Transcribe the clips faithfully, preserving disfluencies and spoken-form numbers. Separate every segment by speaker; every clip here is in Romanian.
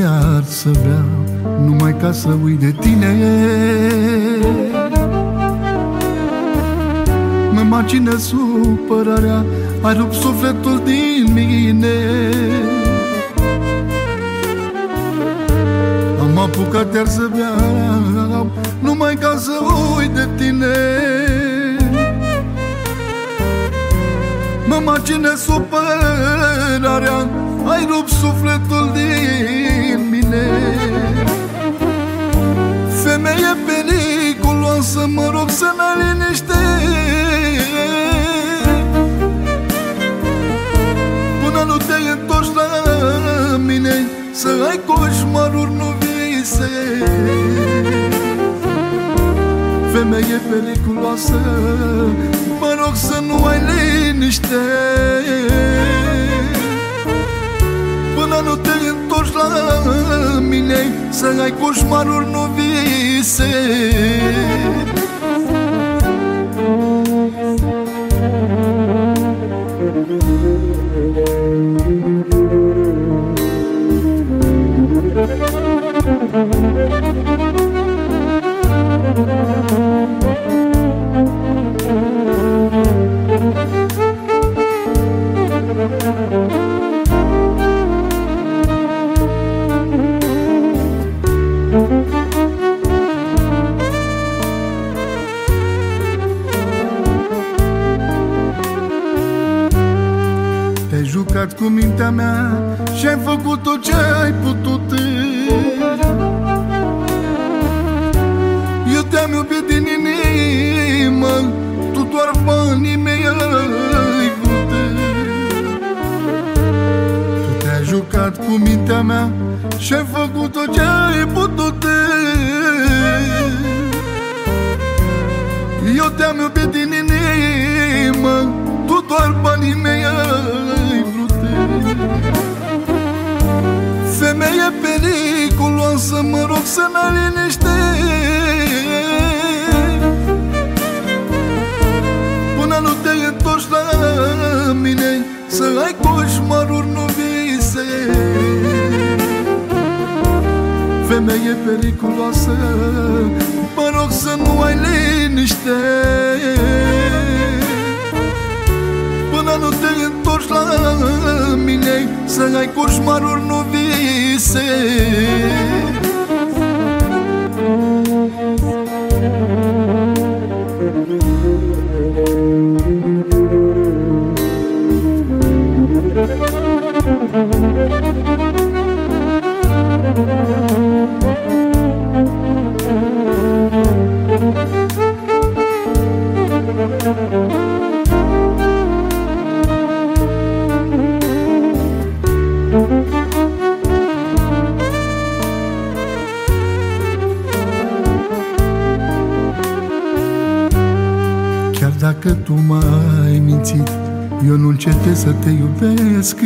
Speaker 1: iar să vreau, numai ca să uit de tine. Mă macină supărarea, ai rupt sufletul din mine. Am apucat iar să beau, numai ca să uit de tine. Mă macină supărarea, ai rupt sufletul din mine. Femeie periculoasă, mă rog să n-ai liniște. Până nu te întorci la mine, să ai coșmaruri, nu vise. Femeie periculoasă, mă rog să nu ai liniște. Până nu te întorci la mine, să ai coșmaruri, nu vise. Te-ai jucat cu mintea mea și ai făcut tot ce ai putut. Eu te-am iubit din inimă, tu doar banii mei ai vrut. Tu te-ai jucat cu mintea mea și ai făcut tot ce ai putut. Eu te-am iubit din inimă, tu doar banii mei ai vrut. Femeie periculoasă, mă rog să n-ai liniște. Până nu te întorci la mine, să ai coșmaruri, nu vise. Femeie periculoasă, mă rog să nu ai liniște. Până nu te întorci la mine, să ai coșmaruri, nu vise. Chiar dacă tu m-ai mințit, eu nu încetez să te iubesc.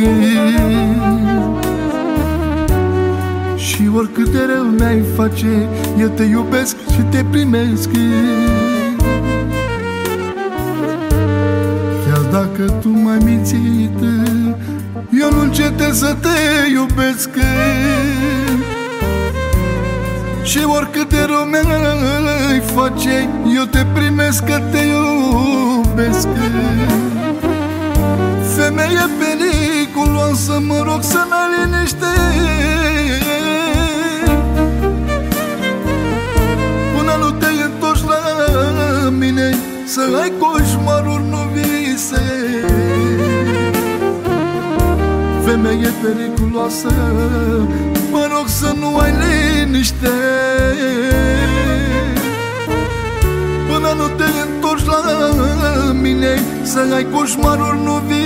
Speaker 1: Și oricât de rău mi-ai face, eu te iubesc și te primesc. Chiar dacă tu m-ai mințit, eu nu încetez să te iubesc. Și oricât de rău mi-ai face, eu te primesc, că te iubesc. Femeie periculoasă, mă rog să n-ai liniște. Până nu te întorci la mine, să ai coșmaruri, nu vise. Femeie periculoasă, mă rog să nu ai liniște. Până nu te întorci la mine, să ai coșmaruri, nu vise.